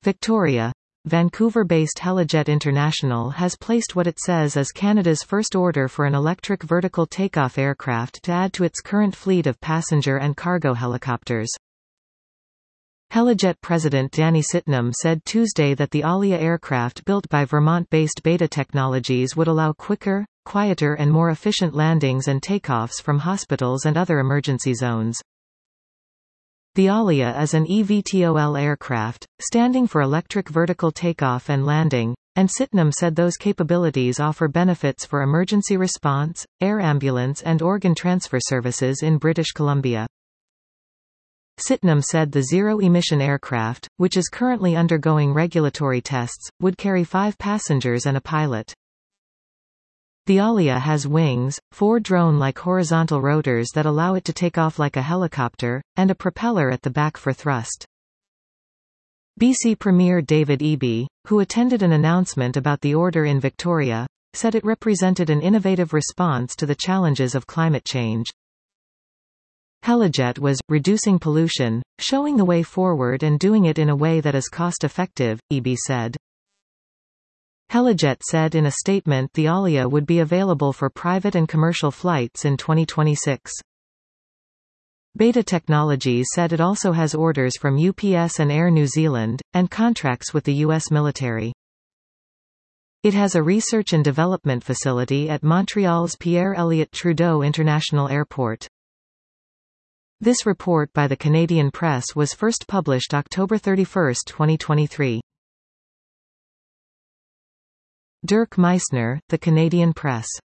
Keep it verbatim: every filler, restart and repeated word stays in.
Victoria. Vancouver-based Helijet International has placed what it says is Canada's first order for an electric vertical takeoff aircraft to add to its current fleet of passenger and cargo helicopters. Helijet President Danny Sitnam said Tuesday that the Alia aircraft built by Vermont-based Beta Technologies would allow quicker, quieter and more efficient landings and takeoffs from hospitals and other emergency zones. The Alia is an E V T O L aircraft, standing for Electric Vertical Takeoff and Landing, and Sitnam said those capabilities offer benefits for emergency response, air ambulance and organ transfer services in British Columbia. Sitnam said the zero-emission aircraft, which is currently undergoing regulatory tests, would carry five passengers and a pilot. The Alia has wings, four drone-like horizontal rotors that allow it to take off like a helicopter, and a propeller at the back for thrust. B C Premier David Eby, who attended an announcement about the order in Victoria, said it represented an innovative response to the challenges of climate change. Helijet was reducing pollution, showing the way forward and doing it in a way that is cost-effective, Eby said. Helijet said in a statement the Alia would be available for private and commercial flights in twenty twenty-six. Beta Technologies said it also has orders from U P S and Air New Zealand, and contracts with the U S military. It has a research and development facility at Montreal's Pierre Elliott Trudeau International Airport. This report by the Canadian Press was first published October thirty-first, twenty twenty-three. Dirk Meissner, The Canadian Press.